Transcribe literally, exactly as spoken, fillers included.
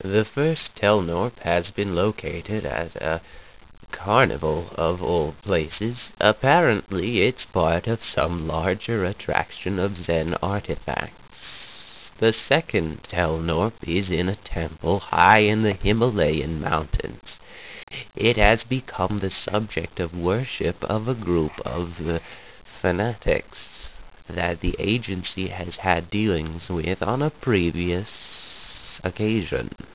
The first Telnorp has been located at a carnival of all places. Apparently it's part of some larger attraction of Zen artifacts. The second Telnorp is in a temple high in the Himalayan mountains. It has become the subject of worship of a group of the fanatics that the agency has had dealings with on a previous occasion.